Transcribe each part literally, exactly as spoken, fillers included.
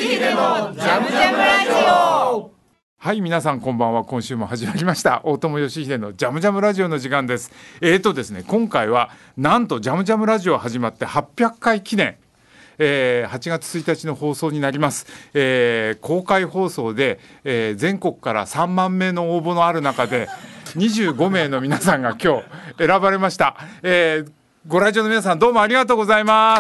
秀のジャムジャムラジオ。 はい、皆さんこんばんは。今週も始まりました大友義秀のジャムジャムラジオの時間です。えーとですね今回はなんとジャムジャムラジオ始まってはっぴゃっかい記念、えー、はちがつついたちの放送になります。えー、公開放送で、えー、全国からさんまんめいの応募のある中でにじゅうごめいの皆さんが今日選ばれました。えー、ご来場の皆さんどうもありがとうございます。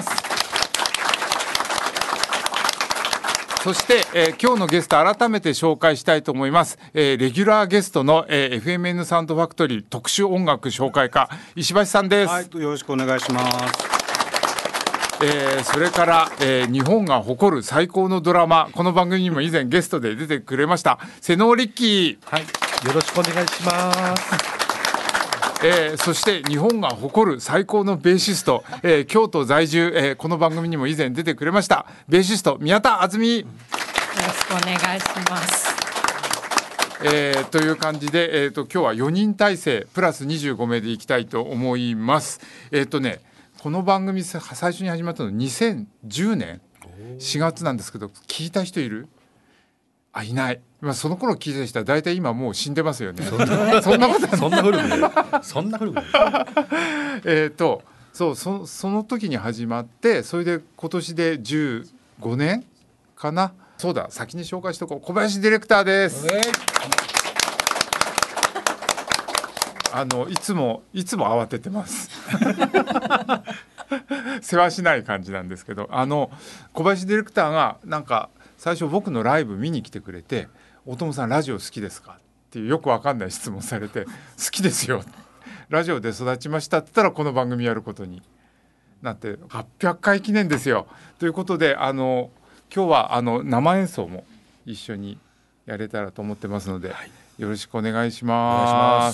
そして、えー、今日のゲスト改めて紹介したいと思います。えー、レギュラーゲストの、えー、エフエムエヌ サウンドファクトリー特殊音楽紹介家石橋さんです。 はい、よろしくお願いします。 えー、それから、えー、日本が誇る最高のドラマ、この番組にも以前ゲストで出てくれました瀬能リッキー。 はい、よろしくお願いします。 えー、そして日本が誇る最高のベーシスト、えー、京都在住、えー、この番組にも以前出てくれましたベーシスト宮田あずみ。よろしくお願いします。 えー、という感じで、えー、と今日はよにん体制プラスにじゅうごめいでいきたいと思います。えーとねこの番組最初に始まったのにせんじゅうねんしがつなんですけど、聞いた人いる？あ、いない。まあ、その頃聞いた人は大体今もう死んでますよね。そんな、そんなことはそんな古くないそんな古くないえーとそう そ, その時に始まって、それで今年でじゅうごねんかな。そうだ、先に紹介しとこう。小林ディレクターです。あのいつもいつも慌ててます世話しない感じなんですけど、あの小林ディレクターがなんか最初僕のライブ見に来てくれて、大友さんラジオ好きですかっていうよくわかんない質問されて、好きですよ、ラジオで育ちましたって言ったらこの番組やることになってはっぴゃっかい記念ですよ。ということで、あの今日はあの生演奏も一緒にやれたらと思ってますので、はい、よろしくお願いします。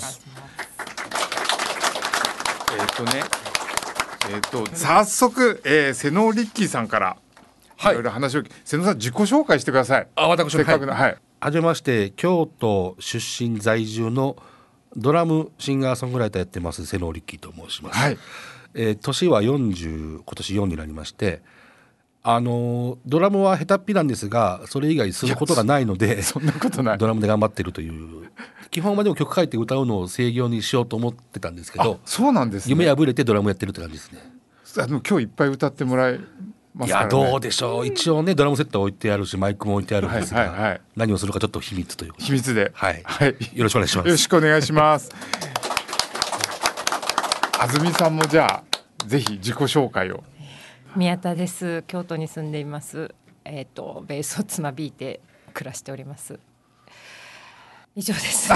えーとねえーと早速、えー、瀬能リッキーさんからいろいろ話を、はい、瀬能さん自己紹介してください。 あ、私せっかくの、はいはい、 はじめまして、京都出身在住のドラムシンガーソングライターやってます瀬能リッキーと申します。はい、えー、年はよんじゅう、今年よんになりまして、あのドラムは下手っぴなんですが、それ以外することがないので、 そんなことない。 ドラムで頑張ってるという。基本はでも曲書いて歌うのを制御にしようと思ってたんですけど、 そうなんですね。 夢破れてドラムやってるって感じですね。 あの今日いっぱい歌ってもらえますからね。 いや、どうでしょう。一応ね、ドラムセット置いてあるしマイクも置いてあるんですが、はいはいはい、何をするかちょっと秘密ということで、 秘密で、 はいはい、よろしくお願いします。 よろしくお願いしますあずみさんもじゃあぜひ自己紹介を。 宮田です。京都に住んでいます。えーと、ベースをつまびいて暮らしております。以上です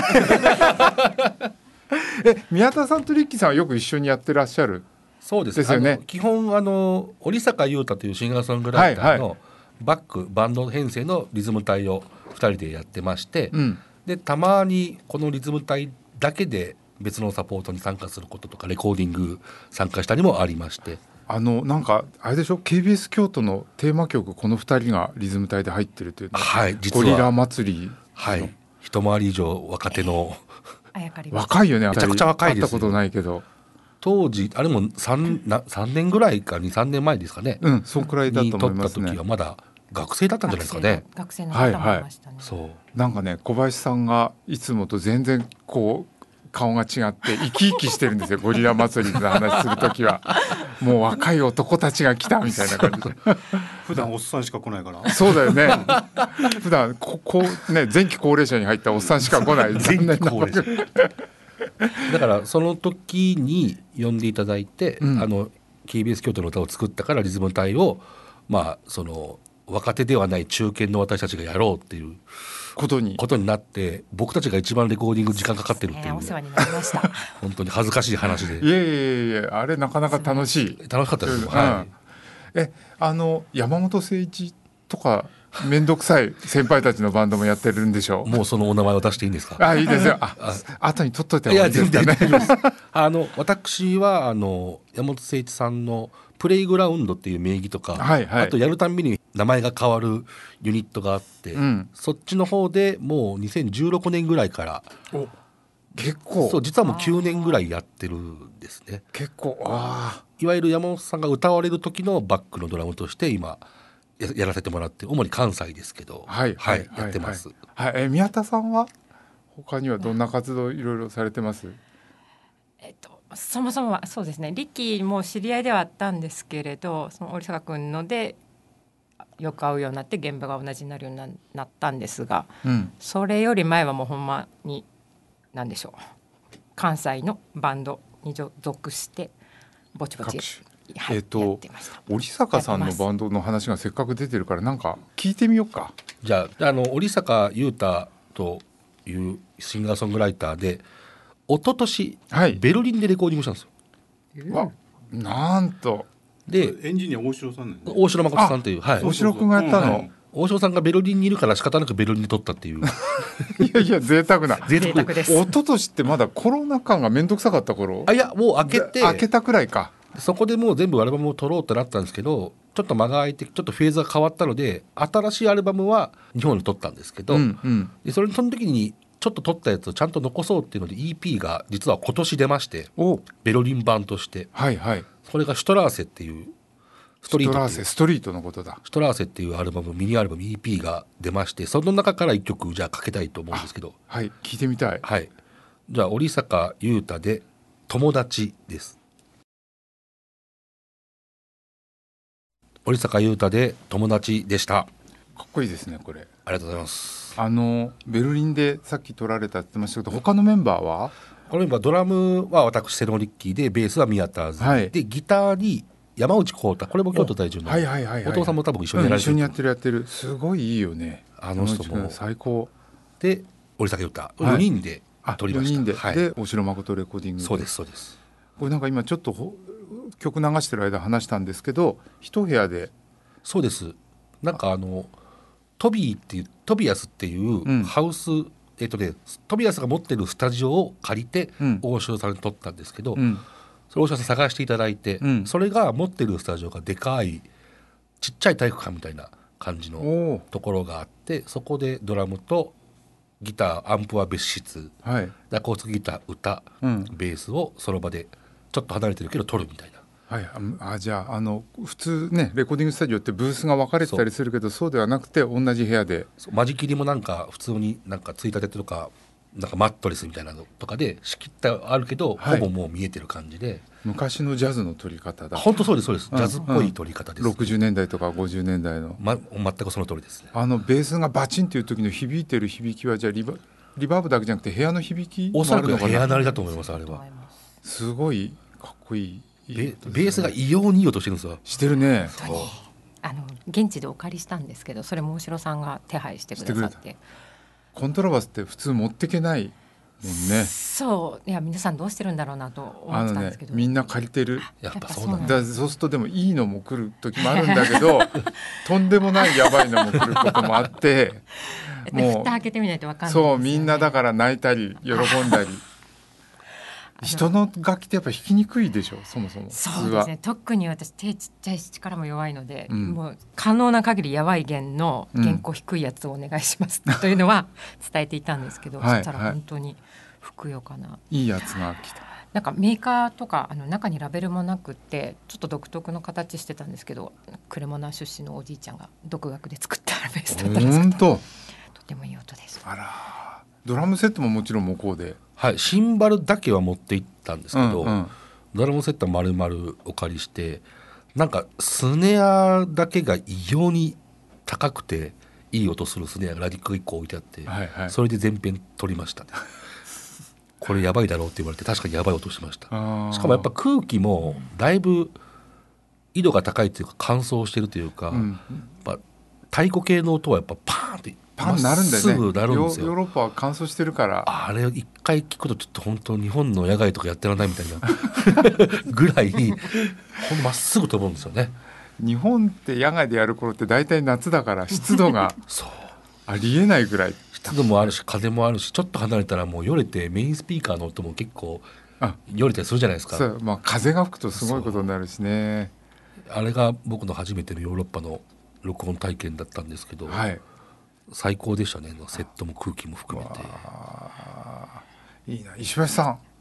え、宮田さんとリッキーさんはよく一緒にやってらっしゃる？ そうです、 ですよね。 あの基本あの織坂優太というシンガーソングライターのバック、はいはい、バンド編成のリズム隊をふたりでやってまして、うん、でたまにこのリズム隊だけで別のサポートに参加することとかレコーディング参加したりもありまして、 あのなんかあれでしょ、 ケービーエス 京都のテーマ曲このふたりがリズム隊で入ってるという、 はい、実はゴリラ祭り、 はい、一回り以上若手の、 えー、 若いよね。 めちゃくちゃ若いですよ。 会ったことないけど当時あれも 3, なさんねんぐらいかにさんねんまえですかね、 うん、そんくらいだと思いますね。 に撮った時はまだ学生だったんじゃないですかね。 学生の方もいましたね。 はいはい、そうなんかね、小林さんがいつもと全然こう顔が違って生き生きしてるんですよゴリラ祭りの話するときはもう若い男たちが来たみたいな感じで普段おっさんしか来ないからそうだよね普段ここ、ね、前期高齢者に入ったおっさんしか来ない前期高齢者だからその時に呼んでいただいて、うん、あの ケービーエス 京都の歌を作ったからリズム隊を、まあ、その若手ではない中堅の私たちがやろうっていうことに、ことになって、僕たちが一番レコーディング時間かかってるっていう、ね、 お世話になりました本当に恥ずかしい話で。 いやいやいや、あれなかなか楽しい。 楽しかったですよ、 うん、はい、えあの山本誠一とかめんどくさい先輩たちのバンドもやってるんでしょう。 もうそのお名前を出していいんですか？ あ、いいですよ。ああ後に取っといてもいいですかね。 あの私はあの山本誠一さんのプレイグラウンドっていう名義とか、はいはい、あとやるたんびに名前が変わるユニットがあって、うん、そっちの方でもうにせんじゅうろくねんぐらいからお結構そう実はもうきゅうねんぐらいやってるんですね。 結構あいわゆる山本さんが歌われる時のバックのドラムとして今ややらせてもらって主に関西ですけど、 はいはいはいやってます。 はい、え宮田さんは他にはどんな活動いろいろされてます？ えっと、そもそもはそうですね、リッキーも知り合いではあったんですけれど、その織坂君のでよく会うようになって現場が同じになるようになったんですが、 うん、 それより前はもうほんまに何でしょう、関西のバンドに属してぼちぼち、はい、 えっとやってました。 織坂さんのバンドの話がせっかく出てるからなんか聞いてみようか。 じゃあ、あの織坂優太というシンガーソングライターで一昨年、 はい、 ベルリンでレコーディングしたんですよ。 わ、なんとでエンジニア大城さんなん、ね、 大城誠さんという、はい、 大城君がやったの、うんはい、 大城さんがベルリンにいるから仕方なくベルリンで撮ったっていういやいや贅沢な贅沢です。 一昨年ってまだコロナ禍がめんどくさかった頃。 あ、いやもう開けて開けたくらいか。 そこでもう全部アルバムを撮ろうってなったんですけど、ちょっと間が空いてちょっとフェーズが変わったので新しいアルバムは日本で撮ったんですけど、 うんうん、 でそれその時にちょっと撮ったやつをちゃんと残そうっていうので イーピー が実は今年出まして、ベルリン版として、 はいはい、 それがシュトラーセっていうストリートシュトラーセ、ストリートのことだ。 シュトラーセっていうアルバム、ミニアルバム イーピー が出まして、その中からいっきょくじゃあかけたいと思うんですけど、 はい、聞いてみたい。 はい、じゃあ織坂優太で友達です。織坂優太で友達でした。 かっこいいですねこれ。 ありがとうございます。 あのベルリンでさっき撮られたって言ってましたけど、他のメンバーは？ このメンバー、ドラムは私セノリッキーで、ベースは宮田ズ、はい、でギターに山内浩太、これも京都在住の、はいはいはいはい、お父さんも多分一緒にやられてる、 うん、一緒にやってるやってる、すごいいいよねあの人も。 最高で織坂優太、はい、よにんで撮りました。 よにんで、 はい、 で大城誠レコーディングで。 そうですそうです。 これなんか今ちょっと曲流してる間話したんですけど、一部屋で。 そうです。なんかあのトビーっていうトビアスっていうハウス、うん、えっとねトビアスが持ってるスタジオを借りて、うん、大城さんに撮ったんですけど、うん、それ大城さん探していただいて、うん、それが持ってるスタジオがでかいちっちゃい体育館みたいな感じのところがあって、そこでドラムとギター、アンプは別室、はい、アコースティックギター、歌、うん、ベースをその場でちょっと離れてるけど撮るみたいな。 はい、あじゃあ、あの普通ねレコーディングスタジオってブースが分かれてたりするけど、そうではなくて同じ部屋で、 間仕切りもなんか普通になんかついたてとかなんかマットレスみたいなのとかで仕切ってあるけど、はい、ほぼもう見えてる感じで、 昔のジャズの撮り方だ。 本当そうですそうです、ジャズっぽい撮り方です、ね、 ろくじゅうねんだいとかごじゅうねんだいの、 ま、全くその通りですね。 あのベースがバチンっていう時の響いてる響きはじゃあリバ、リバーブだけじゃなくて部屋の響きもあるのかな。 おそらく部屋鳴りだと思います。あれはすごいかっこいい。 ベ, ベースが異様にいい音してるんですよ。 してるね。 あの現地でお借りしたんですけど、それも大城さんが手配してくださって。 コントラバスって普通持ってけないもんね。 そう、いや皆さんどうしてるんだろうなと思ってたんですけど、 ね、みんな借りてる。 やっぱそうなんだ。 だそうするとでもいいのも来る時もあるんだけどとんでもないやばいのも来ることもあってもう蓋開けてみないと分かんないですよね。 そう、みんなだから泣いたり喜んだり人の楽器ってやっぱ弾きにくいでしょ、そもそも。 そうですね、特に私手ちっちゃいし力も弱いので、うん、もう可能な限りやばい弦の弦高低いやつをお願いします、うん、というのは伝えていたんですけど、はい、そしたら本当にふくよかな、はい、 いいやつが来た。 なんかメーカーとかあの中にラベルもなくってちょっと独特の形してたんですけど、クレモナ出身のおじいちゃんが独学で作ったベースだったんですけど、とてもいい音です。 あら、ドラムセットももちろん向こうで、 はい、シンバルだけは持って行ったんですけど、うんうん、ドラムセットは丸々お借りして、なんかスネアだけが異様に高くていい音するスネアがラディックいっこ置いてあって、はいはい、それで全編取りました、ね、これやばいだろうって言われて確かにやばい音してました。しかもやっぱ空気もだいぶ緯度が高いというか乾燥してるというか、うん、やっぱ太鼓系の音はやっぱパーンってパンなるんだよね。 すぐなるんですよ。 ヨーロッパは乾燥してるから、 あれ一回聞くとちょっと本当日本の野外とかやってらんないみたいなぐらいほんとまっすぐ飛ぶんですよね。 日本って野外でやる頃って大体夏だから湿度がそうありえないぐらい湿度もあるし風もあるし、ちょっと離れたらもうよれてメインスピーカーの音も結構よれたりするじゃないですか。 そう、まあ、風が吹くとすごいことになるしね。 あれが僕の初めてのヨーロッパの録音体験だったんですけど、はい、最高でしたね。セットも空気も含めて。 いいな。石橋さん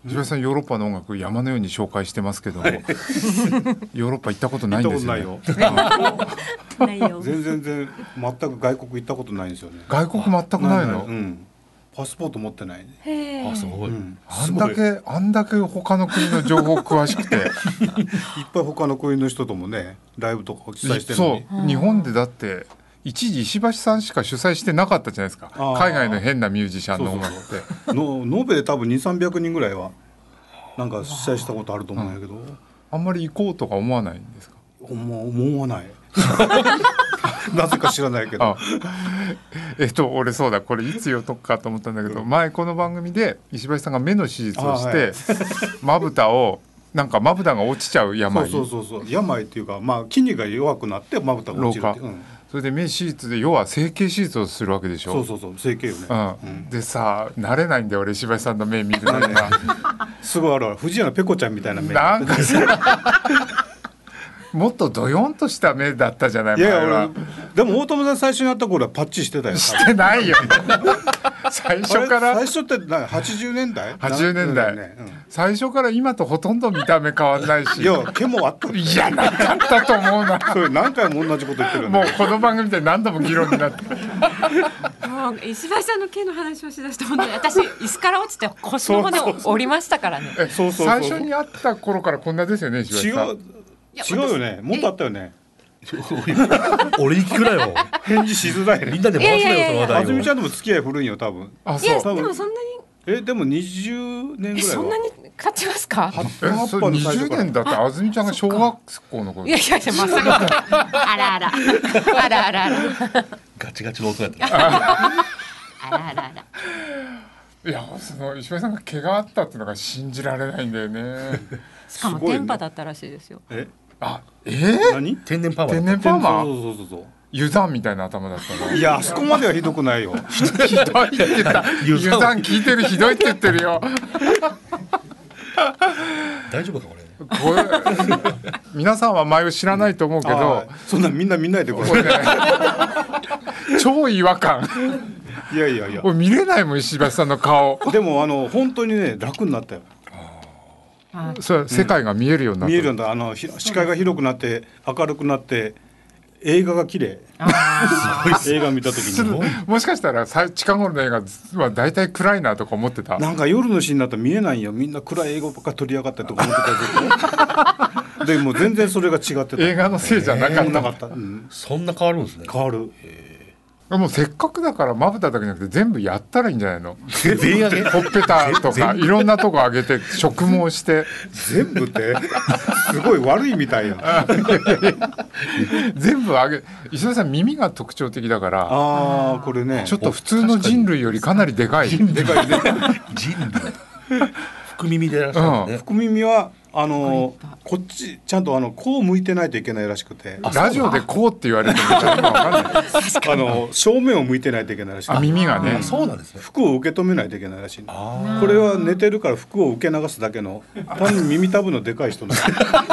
石橋さんヨーロッパの音楽山のように紹介してますけども、ヨーロッパ行ったことないんですよね。 行ったことないよないよ全然全全く外国行ったことないんですよね。 外国全くないの。 うん、パスポート持ってないね。 へーあすごい、 うん、 あんだけあんだけ他の国の情報詳しくていっぱい他の国の人ともねライブとかお伝えしてるのに。 そう日本でだって一時石橋さんしか主催してなかったじゃないですか。海外の変なミュージシャンの音楽ってそうそうそうの延べで多分にせんさんびゃくにんぐらいはなんか主催したことあると思うんやけど、 あんまり行こうとか思わないんですか。 もう思わないなぜか知らないけど。 あえっと俺そうだこれいつ言おうとかと思ったんだけど、前この番組で石橋さんが目の手術をしてまぶたをなんかまぶたが落ちちゃう病、 そうそうそうそう病っていうか、まあ、筋肉が弱くなってまぶたが落ちるって、うん、 それで目手術で要は整形手術をするわけでしょ。 そうそうそう整形よね、 うんうん、 でさ慣れないんだよ俺石橋さんの目見るのがすごいあるある藤谷のペコちゃんみたいな目なんかさもっとドヨンとした目だったじゃない。 いやいや前は俺でも大友さん最初にやった頃はパッチしてたよ。 してないよ最初から最初ってなはちじゅうねんだいはちじゅうねんだい、 ね、うん、 最初から今とほとんど見た目変わんないし。 いや毛もあったいやなかったと思うなそれ何回も同じこと言ってるよね。 もうこの番組で何度も議論になってもう石橋さんの毛の話をしだして本当に私椅子から落ちて腰の骨を折りましたからね。 えそうそうそう最初に会った頃からこんなですよね石橋さん。 違う違うよね。もっとあったよね。 俺に聞くなよ返事しづらいね。 みんなで回すなよその話題を。 あずみちゃんとも付き合い古いんよ多分。 あいやそうでもそんなにえでもにじゅうねんぐらいは。 えそんなに勝ちますか。 えそれにじゅうねんだってあずみちゃんが小学校の頃。 いやいやいやまさかあらあらあらあらあらガチガチの音やったあらあらあらいやその石橋さんが毛があったっていうのが信じられないんだよねしかも電波だったらしいですよ。 えあえー、 何天然パーマ天然パーマそうそうそうそう湯山みたいな頭だったの。 いやあそこまではひどくないよ。 ひどいって言った湯山聞いてるひどいって言ってるよ大丈夫かこれ。 これ皆さんは前を知らないと思うけど、 あそんなみんな見ないでくだこれ、 さね、超違和感い。いやいやいや俺見れないもん石橋さんの顔。 でもあの本当にね楽になったよ。 それ世界が見えるようになった、 見えるんだ。あのひ視界が広くなって明るくなって映画が綺麗。映画見た時にもしかしたらさ近頃の映画は大体暗いなとか思ってた。 なんか夜のシーンだと見えないよ。みんな暗い映画ばっか撮りやがったとか思ってたでも全然それが違ってた。 映画のせいじゃなかった、 なかった、うん、 そんな変わるんですね。 変わる。 もうせっかくだからまぶただけじゃなくて全部やったらいいんじゃないの。 全員上げほっぺたとかいろんなとこ上げて植毛して全部ってすごい悪いみたいや。 全部上げ。石田さん耳が特徴的だからああこれねちょっと普通の人類よりかなりでかい。 でかいね。 人類福耳でいらっしゃるんですね。 福耳はあのこっちちゃんとあのこう向いてないといけないらしくて、 ラジオでこうって言われても今わかんないあの正面を向いてないといけないらしい。 あ耳がね。 そうなんですね。 服を受け止めないといけないらしい。これは寝てるから服を受け流すだけの単に耳たぶのでかい人なんです。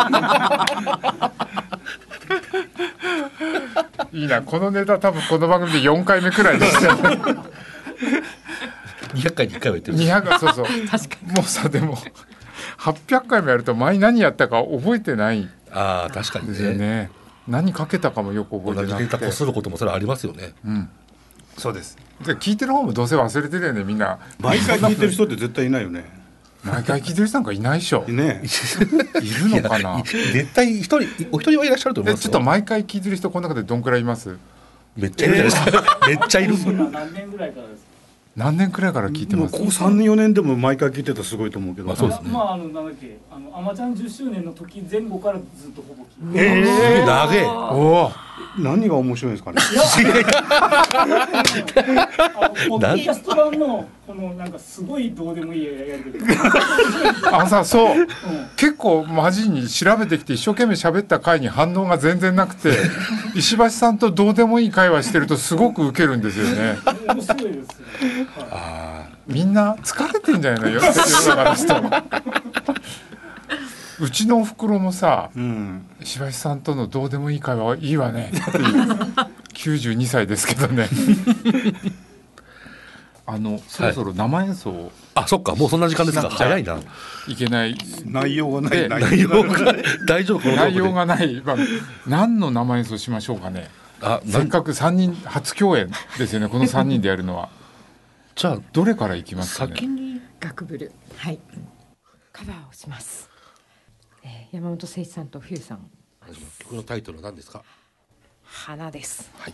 いいなこのネタ多分この番組でよんかいめくらいでしたよね。 にひゃっかいにいっかいは言ってる。 にひゃくそうそうもうさでもはっぴゃっかいもやると前何やったか覚えてないああ確かにですよね。 ね。何かけたかもよく覚同えてなくて。 じデータこすることもそれありますよね。 うんそうです。で聞いてる方もどうせ忘れてるよねみんな。 毎回聞いてる人って絶対いないよね。 毎回聞いてる人なんかいないでしょ。 ねいるのかな。 いや絶対一人お一人はいらっしゃると思いますよ。 えちょっと毎回聞いてる人この中でどんくらいいます？ めっちゃいるじゃないですか。めっちゃいる。 何年ぐらいからですか。 何年くらいから聞いてます？ もうここさんねんよねんでも毎回聞いてたらすごいと思うけど。 まあそうですねまああのなんだっけあのアマちゃんじゅっしゅうねんの時前後からずっとほぼ聞いて。 えすげえ長え。 おお。 何が面白いんですかね。 あのポッドキャスト版のこのなんかすごいどうでもいいやり方。 あさそう、うん、結構マジに調べてきて一生懸命喋った回に反応が全然なくて石橋さんとどうでもいい会話してるとすごくウケるんですよね。 面白いですね。 あみんな疲れてんじゃないのよ世の中の人。うちのおふくろもさ、うん、石橋さんとのどうでもいい会話はいいわねっていうきゅうじゅうにさいですけどね。あのそろそろ生演奏を、 ああ、そっか、もうそんな時間ですか。早いな。 いけない内容がない内容が大丈夫。 内容がない、まあ、何の生演奏しましょうかね。あ、せっかくさんにん初共演ですよね、このさんにんでやるのは。じゃあどれからいきますかね。 先にガクブル、はい、カバーをします、えー、山本誠一さんと冬さん。 曲のタイトルは何ですか。 花です。 はい。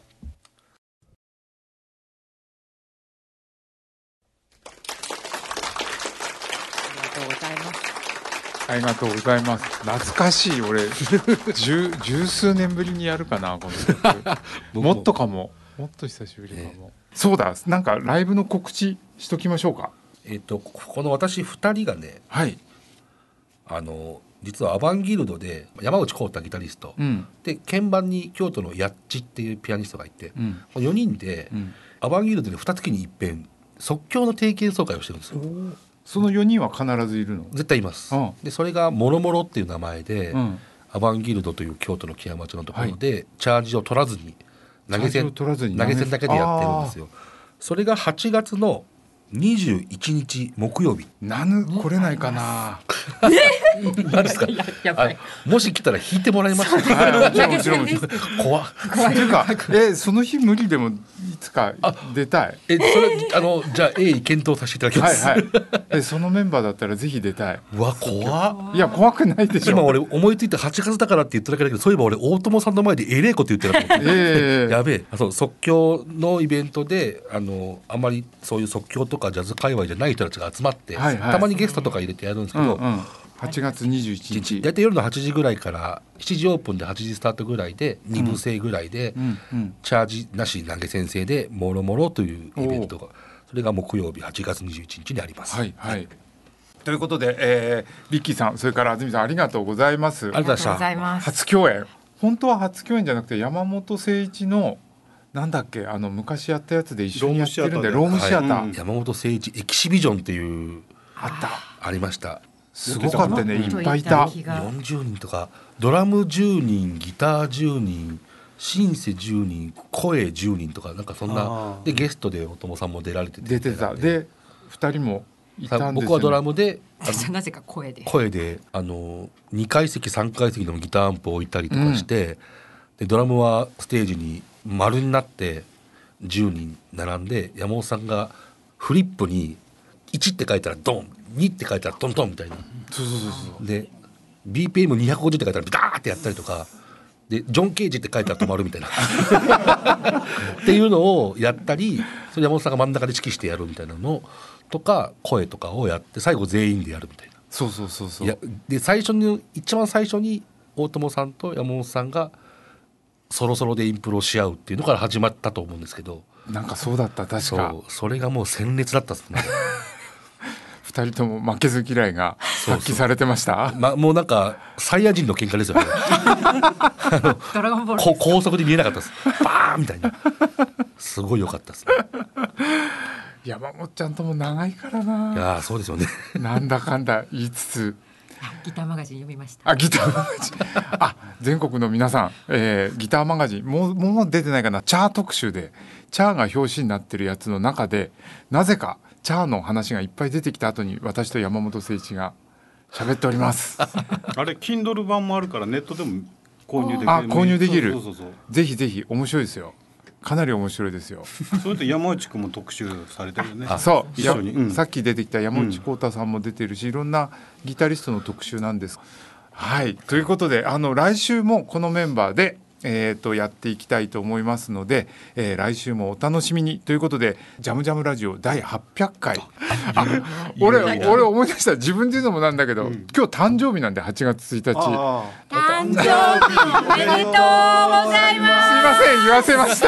ありがとうございます。懐かしい。俺十十数年ぶりにやるかなこの曲。もっとかももっと久しぶりかも、ね、そうだ、なんかライブの告知しときましょうか。 えっとこの私ふたりがね、はい、あの実はアバンギルドで山内浩太ギタリスト、うん、で鍵盤に京都のヤッチっていうピアニストがいて、うん、よにんで、うん、アバンギルドでにがつに一遍即興の定期演奏会をしてるんですよ。 そのよにんは必ずいるの？ 絶対います、うん、でそれがもろもろっていう名前で、うん、アバンギルドという京都の木屋町のところで、はい、チャージを取らずに投げ銭投げ銭だけでやってるんですよ。それがはちがつのにじゅういちにち木曜日。 なぬ来れないかな。 何ですか。もし来たら弾いてもらえますか。 はい、もちろんもちろん。怖い。というか、えその日無理でもいつか出たい。 えそれあのじゃあ A 検討させていただきます。 はいはい。えそのメンバーだったらぜひ出たい。 うわ怖っ。いや怖くないでしょ。 今俺思いついてはちがつだからって言っただけだけど、そういえば俺大友さんの前でえれえこと言ってなかった。えー、やべえ。そう即興のイベントであのあんまりそういう即興とかジャズ界隈じゃない人たちが集まって、はいはい、たまにゲストとか入れてやるんですけど、うんうん、 はちがつにじゅういちにち大体夜のはちじぐらいからしちじオープンではちじスタートぐらいでにぶ制ぐらいで、うんうん、チャージなし投げ先生でもろもろというイベントが、それが木曜日はちがつにじゅういちにちにあります。 はいはい、ということで、えー、リッキーさんそれから安住さんありがとうございます。 ありがとうございます。 初共演、本当は初共演じゃなくて山本誠一のなんだっけ、あの昔やったやつで一緒にやってるんでロームシアター、はい、 山本誠一エキシビジョンっていうあったありました。 すごかったね、いっぱいいた。 よんじゅうにんとかドラムじゅうにんギターじゅうにんシンセじゅうにん声じゅうにんとかなんかそんなでゲストでお友さんも出られてて出てたでふたりもいたんですよ、ね、 僕はドラムでなぜか声で声であのにかい席さんかい席のギターアンプを置いたりとかして、うん、でドラムはステージに丸になってじゅうにん並んで山本さんがフリップにいちって書いたらドンにって書いたらトントンみたいな、 そうそうそうそうで ビーピーエムにひゃくごじゅう って書いたらガーってやったりとかでジョン・ケージって書いたら止まるみたいなっていうのをやったり、それ山本さんが真ん中で指揮してやるみたいなのとか声とかをやって最後全員でやるみたいな。 そうそうそうそう。 いやで最初に一番最初に大友さんと山本さんがソロソロでインプロし合うっていうのから始まったと思うんですけど、 なんかそうだった確か。 そう、それがもう鮮烈だったですね。 ふたりとも負けず嫌いが発揮されてました。 そうそう、ま、もうなんかサイヤ人の喧嘩ですよね。 ドラゴンボール高速で見えなかったです。バーンみたいな。すごい良かったですね。 山本ちゃんとも長いからな。 いやそうですよね。 なんだかんだ言いつつギターマガジン読みました。 あ、ギターマガジン。あ、全国の皆さん、えー、ギターマガジンもうもう出てないかな。チャー特集でチャーが表紙になってるやつの中でなぜかチャーの話がいっぱい出てきた後に私と山本誠一が喋っております。 あれ Kindle 版もあるからネットでも購入できる。 あ、購入できる。そうそうそうそう、ぜひぜひ面白いですよ。かなり面白いですよ。 それと山内くんも特集されてるよね。 あ、そう一緒に、うん、さっき出てきた山内浩太さんも出てるし、うん、いろんなギタリストの特集なんです。はい、ということであの来週もこのメンバーで、えー、とやっていきたいと思いますので、えー、来週もお楽しみにということでジャムジャムラジオだいはっぴゃっかい。あ俺俺思い出した、自分で言うのもなんだけど、うん、今日誕生日なんではちがつついたち。 誕生日おめでとうございます。 すいません言わせました。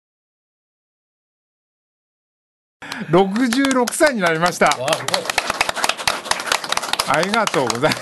ろくじゅうろくさいになりました。ありがとうございます。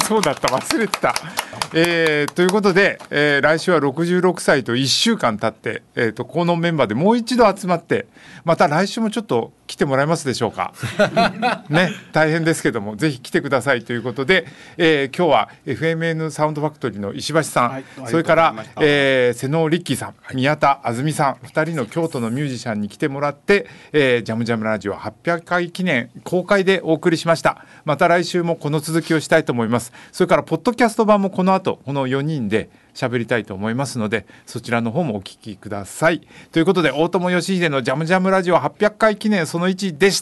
そうだった忘れてた。えー、ということで、えー、来週はろくじゅうろくさいといっしゅうかん経って、えー、とこのメンバーでもう一度集まってまた来週もちょっと来てもらえますでしょうかね、大変ですけどもぜひ来てくださいということで、えー、今日は エフエムエヌ サウンドファクトリーの石橋さん、はい、それから、えー、瀬能リッキーさん、はい、宮田あずみさん、ふたりの京都のミュージシャンに来てもらって、えー、ジャムジャムラジオはっぴゃっかい記念公開でお送りしました。また来週もこの続きをしたいと思います。それからポッドキャスト版もこの後このよにんで喋りたいと思いますのでそちらの方もお聞きください。ということで大友義秀のジャムジャムラジオはっぴゃっかい記念そのいちでした。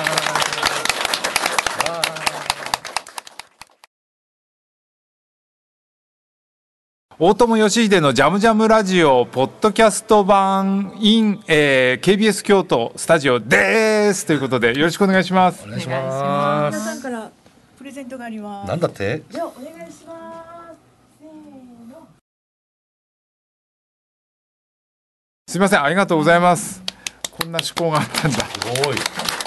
大友義秀のジャムジャムラジオポッドキャスト版 in、えー、ケービーエス 京都スタジオですということでよろしくお願いします。 お願いします。 皆さんからプレゼントがあります。 なんだって？ ではお願いします。せーの。 すみません、ありがとうございます。こんな趣向があったんだ。 すごい。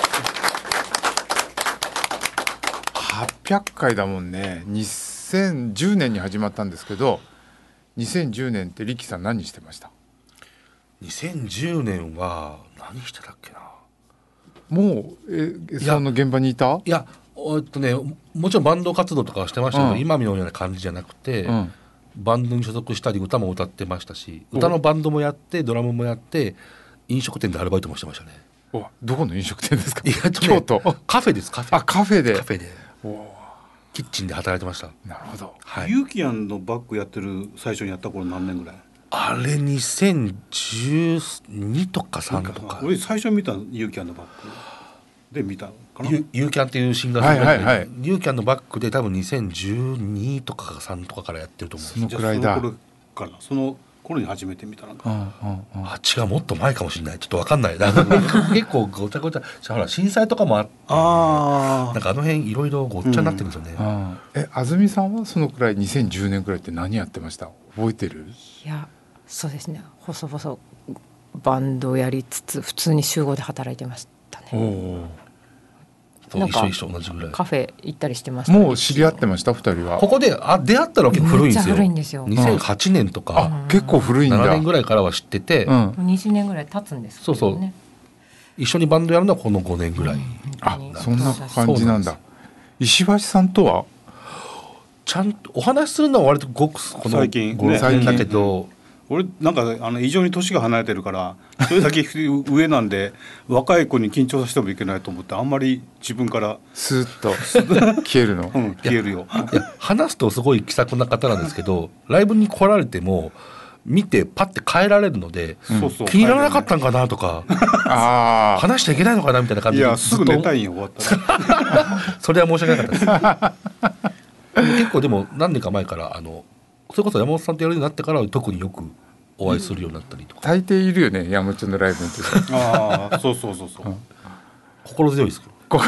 はっぴゃっかいだもんね。にせんじゅうねんに始まったんですけどにせんじゅうねんってリキさん何してました？ にせんじゅうねんは何してたっけな。 もうえその現場にいた？ いや、えっとね、もちろんバンド活動とかはしてましたけど、うん、今のような感じじゃなくて、うん、バンドに所属したり歌も歌ってましたし、歌のバンドもやってドラムもやって飲食店でアルバイトもしてましたね。 お、どこの飲食店ですか？ いや、ね、 京都。 カフェです。カフェ。 あ、カフェで。 カフェで。お、キッチンで働いてました。 なるほど。 はい、ユーキアンのバッグやってる最初にやった頃何年ぐらい？ あれにせんじゅうにとかさんとか。 俺最初見たユーキャンのバッグで見たかな。 ユーキャンっていうシンガーソングライター、はいはいはい、ユーキャンのバッグで多分にせんじゅうにとかさんとかからやってると思う。 そのくらいだ。 その頃かな。その頃に初めて見たのか。 うんうんうん、 あ、違う、もっと前かもしれない。ちょっと分かんない。結構ごちゃごちゃ。ほら震災とかもあって、 あ、 なんかあの辺いろいろごっちゃになってるんですよね。うん、 え、安住さんはそのくらいにせんじゅうねんくらいって何やってました？覚えてる？ いや、そうですね。細々バンドやりつつ普通に集合で働いてましたね。 おなんか一緒一緒同じぐらいカフェ行ったりしてました、ね、 もう知り合ってましたふたりは。 ここであ出会ったら結構古いんですよ。 古いんですよ。 にせんはちねんとか、 あ、結構古いんだ。 ななねんぐらいからは知ってて、うん、 にじゅうねんぐらい経つんですけどね。 そうそう、一緒にバンドやるのはこのごねんぐらい、うん、 あ、そんな感じなんだ。石橋さんとはちゃんとお話しするのは割とごくこの最近ごねんだけど、ね、 俺なんかあの異常に年が離れてるからそれだけ上なんで若い子に緊張させてもいけないと思ってあんまり自分からスーッと消えるの、 うん、消えるよ。 いや、話すとすごい気さくな方なんですけどライブに来られても見てパッて帰られるので、うん、気に入らなかったんかなとかあ話しちゃいけないのかなみたいな感じで、 いやすぐ寝たいんよ終わったらそれは申し訳なかったです結構でも何年か前からあのそれこそ山本さんとやるようになってから特によくお会いするようになったりとか、 大抵いるよね、山本のライブの時ああ、そうそうそうそう、うん、 心強いですけど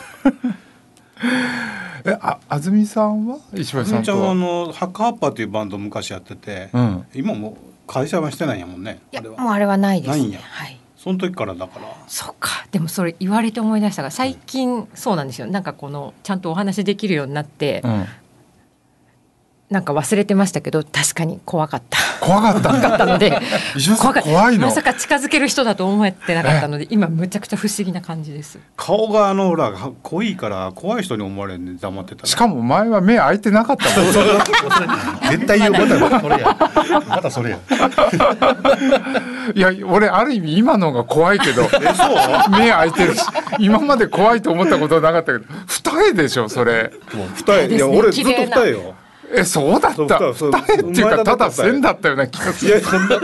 え、あ、安住さんは石橋さんとは。 安住ちゃんはあのハッカーハッパーっていうバンド昔やってて、うん、今も会社はしてないんやもんね。 いや、もうあれはないですね。 ないんや、 はい、 その時からだから。 そうか。でもそれ言われて思い出したが最近そうなんですよ。なんかこのちゃんとお話できるようになって、うん、なんか忘れてましたけど確かに怖かった怖かった怖かったので怖かった怖いのまさか近づける人だと思ってなかったので今むちゃくちゃ不思議な感じです。 顔があのほら濃いから怖い人に思われるんで黙ってた。 しかも前は目開いてなかったもん絶対言うことはそれやまたそれやいや俺ある意味今のが怖いけどえ、そう目開いてるし今まで怖いと思ったことなかったけど二重でしょそれ。 もう二重、いや俺ずっと二重よ。 え、そうだった。二重っていうかただ線だったような気がする。いやそんな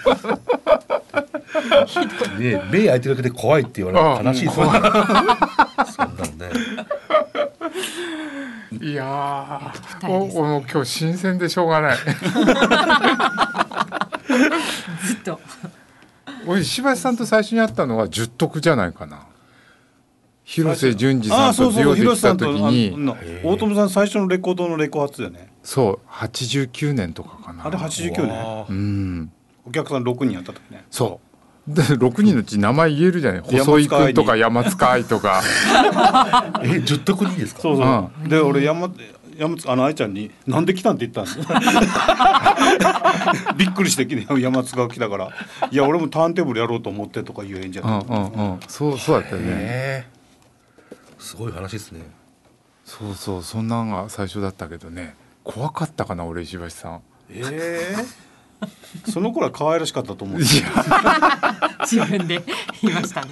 ね、目開いてるだけで怖いって言われる悲しいそうだそんなのね。 いやー、おお今日新鮮でしょうがないずっと俺石橋さんと最初に会ったのは十徳じゃないかな。広瀬淳二さんとデュオで来た時に大友さん最初のレコードのレコ発よね。 そうはちじゅうきゅうねんとかかな。 あれはちじゅうきゅうねん、うん、お客さんろくにんやった時ね。 そうでろくにんのうち名前言えるじゃない、細井君とか山塚愛とかえ十徳にですか。 そうそう、うん、で俺山山津あの愛ちゃんになんで来たんって言ったんですびっくりして山津が来たからいや俺もターンテーブルやろうと思ってとか言えんじゃん、 うんうんうん、そうそうだったよね。 すごい話ですね。 そうそうそんなのが最初だったけどね、怖かったかな俺石橋さん。 えー、その頃は可愛らしかったと思う。いや自分で言いましたね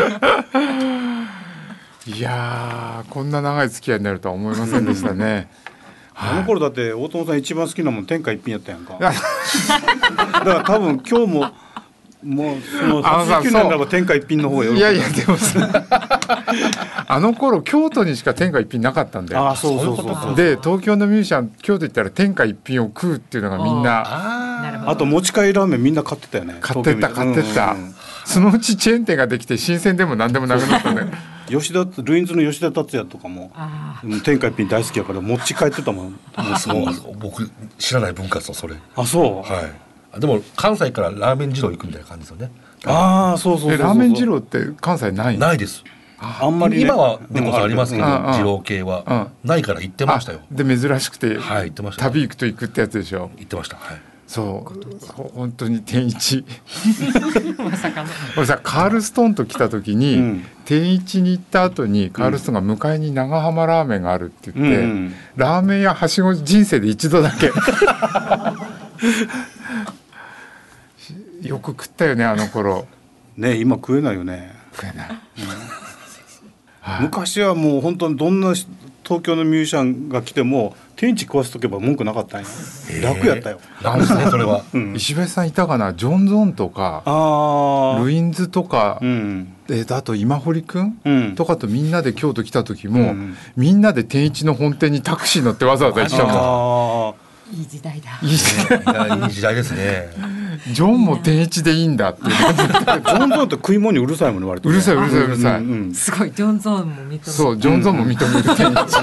いやこんな長い付き合いになるとは思いませんでしたねあの頃だって大友さん一番好きなもん天下一品やったやんかだから多分今日ももうそのはちじゅうきゅうねんならば天下一品の方がよろしい。 いやいやでもあの頃京都にしか天下一品なかったんだよ。 あそうそうそうそう。 で東京のミュージシャン京都行ったら天下一品を食うっていうのがみんなあ, あと持ち帰りラーメンみんな買ってたよね。 買ってった買ってった、うんうん、そのうちチェーン店ができて新鮮でも何でもなくなったね吉田ルインズの吉田達也とかも天下一品大好きやから持ち帰ってたもん。 あそう僕知らない文化ですよそれ。 あそう、 はい、でも関西からラーメン二郎行くみたいな感じですよね。 ああそうそうそうそう。 ラーメン二郎って関西ないないです。 あんまり、ね、 今はでこそありますけど、うん、二郎系は、うん、ないから行ってましたよ。 で珍しくて、 はい、行ってました、ね、 旅行くと行くってやつでしょ。 行ってました、はい、 そう本当に天一まさかの俺さカールストーンと来た時に、うん、天一に行った後にカールストーンが向かいに長浜ラーメンがあるって言って、うん、ラーメン屋はしご人生で一度だけよく食ったよねあの頃ね。今食えないよね。 食えない、うんはい、昔はもう本当にどんな東京のミュージシャンが来ても天地食わせとけば文句なかったんや。楽やったよ。 楽ですねそれは、 うん、石橋さんいたかな。ジョンゾンとかあルインズとか、うん、えー、あと今堀くん、うん、とかとみんなで京都来た時も、うん、みんなで天一の本店にタクシー乗ってわざわざ一緒に。 いい時代だ。 いい時代いい時代ですね。 ジョンも天一でいいんだって。ジョンゾンって食い物にうるさいもんね割と、ね。 うるさいうるさいうるさい。 うんうん、すごいジョンゾンも認める。 そうジョンゾンも認める天一。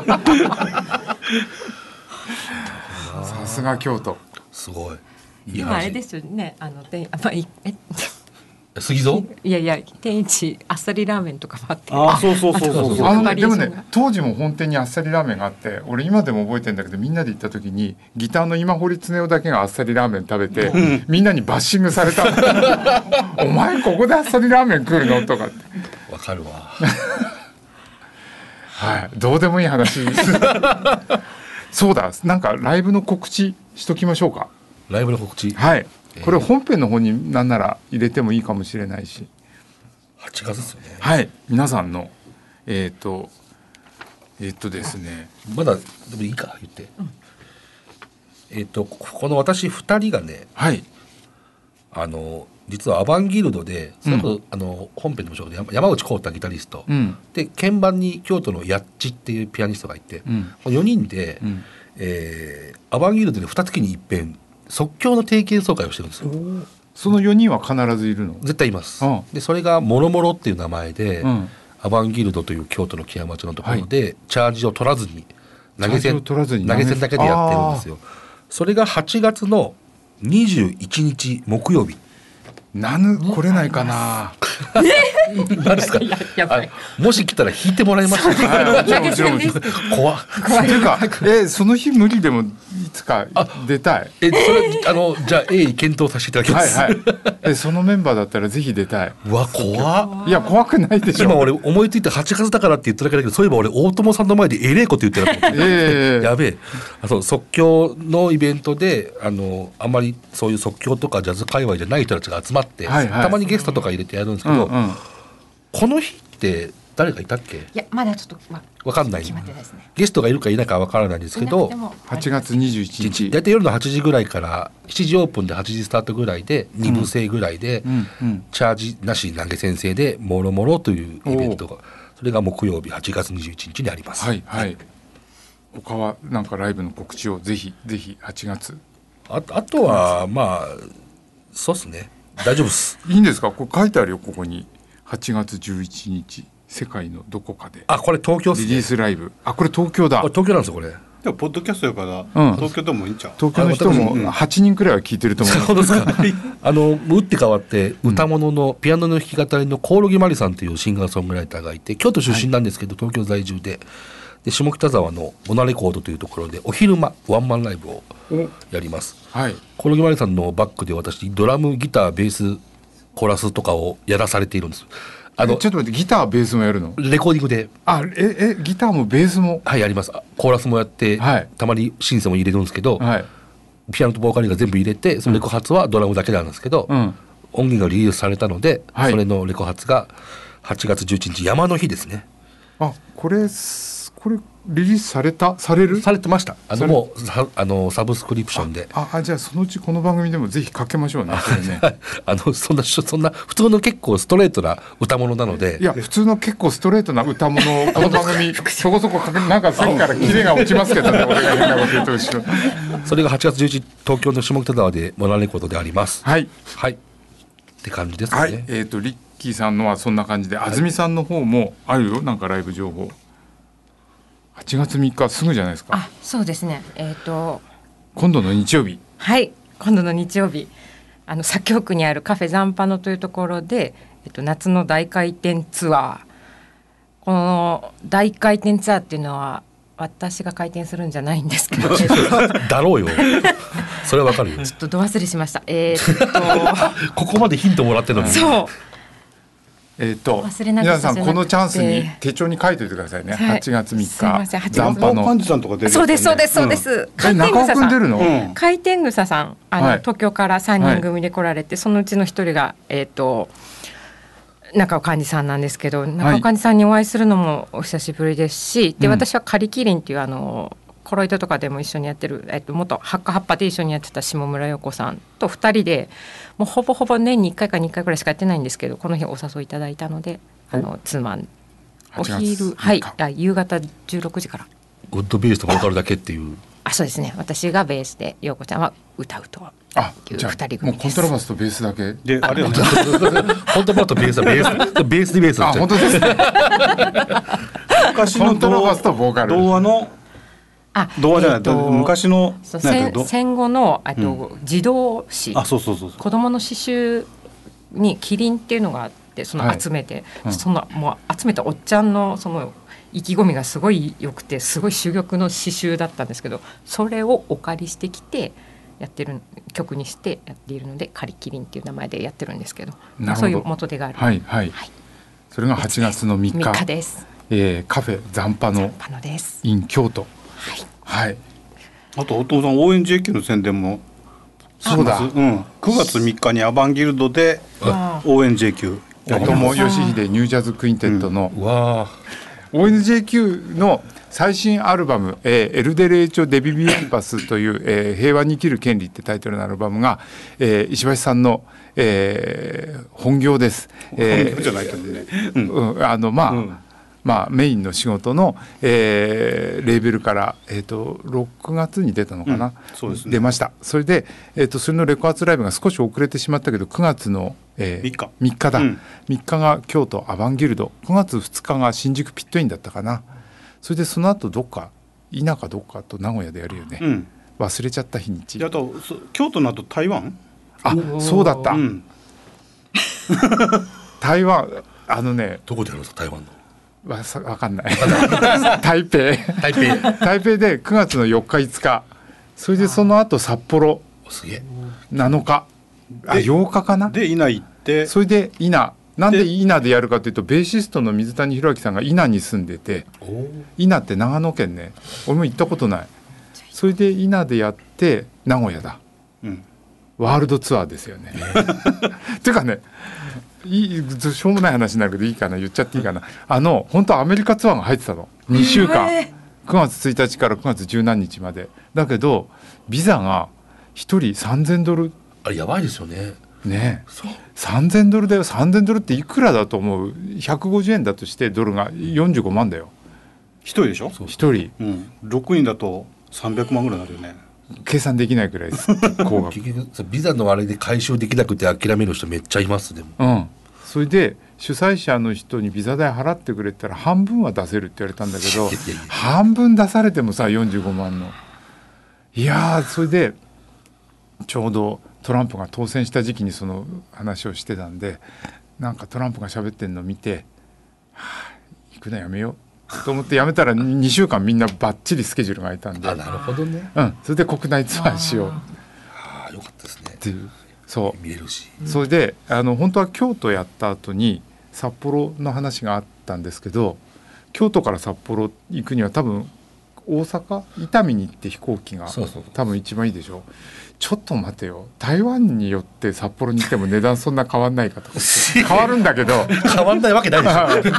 さすが京都。 すごい。 いやあれですよね。あのでまあえ。 杉蔵いやいや天一あっさりラーメンとかもあって。 ああそうそうそうそうそう。 あのでもね当時も本店にあっさりラーメンがあって俺今でも覚えてるんだけどみんなで行った時にギターの今堀恒夫だけがあっさりラーメン食べて、うん、みんなにバッシングされたお前ここであっさりラーメン食うのとかってわかるわはいどうでもいい話そうだなんかライブの告知しときましょうか。 ライブの告知はいこれ本編の方に何なら入れてもいいかもしれないしはちがつですよね。 はい皆さんのえっ、ー、とえっ、ー、とですねまだでもいいか言って、うん、えっ、ー、とこの私ふたりがね、 はい、 あの実はアバンギルドでそれこそ、うん、あの本編でも紹介山内浩太ギタリスト、うん、で鍵盤に京都のヤッチっていうピアニストがいて、うん、このよにんで、うんえー、アバンギルドでにがつに一遍即興の定期演奏会をしてるんですよ。 そのよにんは必ずいるの？ 絶対います。ああでそれがもろもろっていう名前で、うん、アバンギルドという京都の木屋町のところで、はい、チャージを取らずに投げ銭投げ銭だけでやってるんですよ。それがはちがつのにじゅういちにち木曜日。 なぬ来れないかな。 何ですか。もし来たら弾いてもらいますか。 はい、もちろんもちろん怖っ。怖い。というか、えその日無理でもいつか出たい。 えそれあのじゃあ A に検討させていただきます。 はいはい。えそのメンバーだったらぜひ出たい。 うわ怖っ。いや怖くないでしょ。 今俺思いついてはちがつだからって言っただけだけどそういえば俺大友さんの前でえれえこと言ってなかった。えー、やべえ。あそう即興のイベントであのあんまりそういう即興とかジャズ界隈じゃない人たちが集まって、はいはい、たまにゲストとか入れてやるんですけど、うんうん、この日って誰かいたっけ？いやまだちょっと、ま、 分かんない、 決まってないですね。 ゲストがいるかいないか分からないんですけどはちがつにじゅういちにち大体夜のはちじぐらいからしちじオープンではちじスタートぐらいでにぶ制ぐらいで、うんうん、チャージなし投げ先生でもろもろというイベントがそれが木曜日はちがつにじゅういちにちにあります。 はいはい、他はなんかライブの告知をぜひぜひはちがつあ, あとはまあそうっすね大丈夫っす。 いいんですか。これ書いてあるよここにはちがつじゅういちにち世界のどこかで。 あこれ東京っすね。 リリースライブ。あこれ東京だ。 東京なんですよこれ。 でもポッドキャストやから、うん、東京でもいいんちゃう。 東京の人もはちにんくらいは聞いてると思います。そうですか。 あの打って変わって歌物のピアノの弾き語りのコオロギマリさんというシンガーソングライターがいて京都出身なんですけど、はい、東京在住でで下北沢のモナレコードというところでお昼間ワンマンライブをやります。 はい、 コロギマリさんのバックで私ドラムギターベースコーラスとかをやらされているんです。 あのちょっと待って、ギターベースもやるの？ レコーディングで。 あええギターもベースも？ はいやります。コーラスもやって、はい、たまにシンセも入れるんですけど、はい、ピアノとボーカルが全部入れてそのレコ発はドラムだけなんですけど、うん、音源がリリースされたので、はい、それのレコ発がはちがつじゅういちにち山の日ですね。 あこれこれリリースされたされるされてました。あのもうさあのサブスクリプションで。 ああじゃあそのうちこの番組でもぜひかけましょうね。それねあのそんなそんな普通の結構ストレートな歌物なので。 いや普通の結構ストレートな歌物をこの番組そこそこかけなんかさっきからキレが落ちますけどね。俺が変なこと言うと後ろ。 それがはちがつじゅういちにち東京の下北沢でモナレコードであります。 はいはいって感じですね。 はい、えっとリッキーさんのはそんな感じで、安住さんの方もあるよ、なんかライブ情報。はちがつみっかすぐじゃないですか。 あ、そうですね。えっと今度の日曜日。 はい、今度の日曜日、あの左京区にあるカフェザンパノというところで、えっと夏の大回転ツアー。この大回転ツアーっていうのは私が回転するんじゃないんですけどだろうよそれはわかるよ。 ちょっとど忘れしました。えー、っとここまでヒントもらってるのに。 そうえー、と皆さんこのチャンスに手帳に書いておいてくださいね。はい、はちがつみっか残波の幹事さんとか出る、ね、 そうですそうですそうです、うん、 回転草さん出るの、うん、 回転草さんあの、はい、東京からさんにん組で来られて、はい、そのうちのひとりが、えー、と中尾幹事さんなんですけど、中尾幹事さんにお会いするのもお久しぶりですし、で私はカリキリンっていうあのコロイドとかでも一緒にやってる、えっと、元ハッカハッパで一緒にやってた下村陽子さんとふたりでもうほぼほぼ年にいっかいかにかいくらいしかやってないんですけど、この日お誘いいただいたので、あのツーマンお昼、はい、夕方じゅうろくじからウッドベースとボーカルだけっていう。 あ、そうですね。私がベースで陽子ちゃんは歌うというふたり組です。 もうコントラバスとベースだけで、あれよねコントラバスとベースはベースベースでベースあ、本当ですね昔の童話童話のあ童話じゃない、えー、と昔の戦, 戦後のあと、うん、児童詩、 あ、そうそうそう、 子どもの詩集にキリンっていうのがあって、その集めて、はい、そのもう集めたおっちゃんのその意気込みがすごい良くて、すごい珠玉の詩集だったんですけど、それをお借りしてきてやってる曲にしてやっているので、カリキリンっていう名前でやってるんですけど、まあ、そういう元手がある、 はいはいはい、それがはちがつのみっか、 みっかです、 えー、カフェ残波の in 京都、はいはい、 あとお父さん オーエヌジェーキュー の宣伝もそうだ、 うん、くがつみっかにアバンギルドで オーエヌジェーキュー大友義秀ニュージャズクインテットの、 うん、わオーエヌジェーキュー の最新アルバム、えー、エルデレーチョ・デビビエンパスという、えー、平和に生きる権利ってタイトルのアルバムが、えー、石橋さんの、えー、本業です。 本業じゃないけどね、 うんうん、あのまあ、うんまあ、メインの仕事の、えー、レーベルから、えー、とろくがつに出たのかな、うん、 そうですね、 出ました。それで、えー、とそれのレコ発ライブが少し遅れてしまったけどくがつの、えー、 みっかみっかだ、うん、みっかが京都アバンギルド、くがつふつかが新宿ピットインだったかな。それでその後どっか田舎どっかと名古屋でやるよね、うん、忘れちゃった日にち。 あと京都の後台湾、 あ、そうだった、うん、台湾あのね、 どこでやるんですか台湾の。 わかんない台北台北台北でくがつのよっかいつか、それでその後札幌すげえなのか、あようかかなで伊那行って、 それで伊那なんで伊那でやるかというと、ベーシストの水谷弘明さんが伊那に住んでて、伊那って長野県ね、俺も行ったことない。それで伊那でやって名古屋だ、うん、ワールドツアーですよねっていうかね、いいしょうもない話になるけどいいかな、言っちゃっていいかな、あの本当アメリカツアーが入ってたのにしゅうかん、くがつついたちからくがつじゅうなんにちまでだけど、ビザがひとりさんぜんドル、 あれやばいですよね。 ねえ、さんぜんドルだよ。さんぜんドルっていくらだと思う？ひゃくごじゅうえんだとしてドルがよんじゅうごまんだよ。 ひとりでしょ？ ひとり、 うん、ろくにんだとさんびゃくまんぐらいになるよね。 計算できないくらいです高額結局ビザのあれで回収できなくて諦める人めっちゃいます。でも、 うん、それで主催者の人にビザ代払ってくれたら半分は出せるって言われたんだけど、半分出されてもさよんじゅうごまんの、いやー、それでちょうどトランプが当選した時期にその話をしてたんで、なんかトランプが喋ってんのを見て、はあ、行くのやめようっと思ってやめたらにしゅうかんみんなバッチリスケジュールが空いたんで、 あ、なるほどね。 うん、それで国内ツアーしようああ、よかったですね。 っていう。そう見えるし、 それであの本当は京都やった後に札幌の話があったんですけど、京都から札幌行くには多分大阪伊丹に行って飛行機がそうそう多分一番いいでしょう。ちょっと待てよ、台湾によって札幌に行っても値段そんな変わんないかとか変わるんだけど変わんないわけないでしょ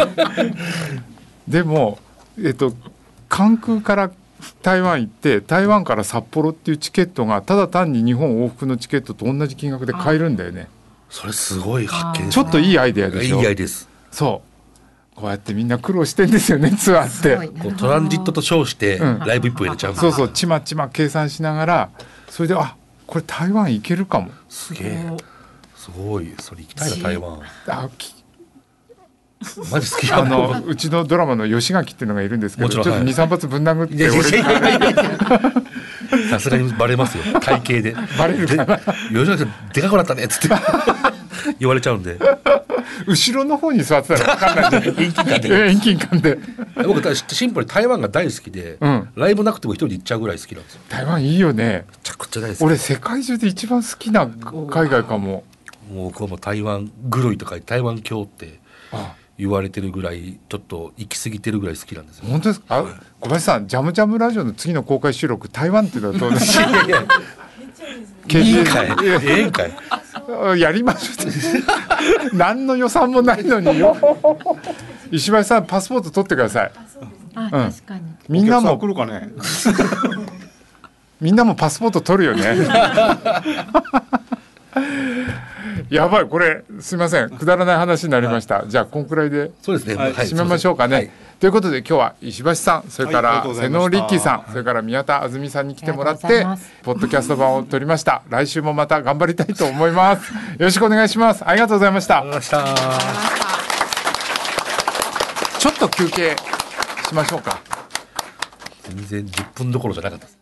でも、えっと、関空から台湾行って台湾から札幌っていうチケットがただ単に日本往復のチケットと同じ金額で買えるんだよね。 それすごい発見です。 ちょっといいアイデアでしょ。 いいアイデアです。 そうこうやってみんな苦労してんですよね、ツアーってこうトランジットと称してうんライブ一本入れちゃう、 そうそうちまちま計算しながら、それであこれ台湾行けるかも、 すげえ、すごい、それ行きたいな台湾。 あきマジ好きあのうちのドラマの吉垣っていうのがいるんですけど、ちょっともちろんはいにさん発ぶん殴っいやいてやいやい俺やさすがにバレますよ、体型で。 バレるかなで吉崎さんでかくなったねっつって言われちゃうんで、 後ろの方に座ってたら分かんないんだけど遠近感で遠近感で僕たシンプルに台湾が大好きで、 うんライブなくても一人で行っちゃうぐらい好きなんですよ。 台湾いいよね。 めちゃくちゃ大好き。 俺世界中で一番好きな海外かも。 もう僕はもう台湾狂いとか台湾狂ってあ言われてるぐらい、ちょっと行き過ぎてるぐらい好きなんですよ。 本当ですか。あ小林さん、ジャムジャムラジオの次の公開収録台湾って言うのはどうですか。 いやいいんかい、ええんかい。 やりましょう何の予算もないのによ。石橋さんパスポート取ってください。 あ、 うん確かに。 みんなもお客さん来るかね。 みんなもパスポート取るよね。やばい、これすいません、くだらない話になりました。じゃあこんくらいでそうですね。 はい締めましょうかね、 はいということで今日は石橋さん、それかはいありがら瀬とうございました野力さん、それから宮田あずみさんに来てもらってありがとうございますポッドキャスト版を撮りました。来週もまた頑張りたいと思います。よろしくお願いします。ありがとうございましたありがとうございました。 ちょっと休憩しましょうか。 全然じゅっぷんどころじゃなかったです。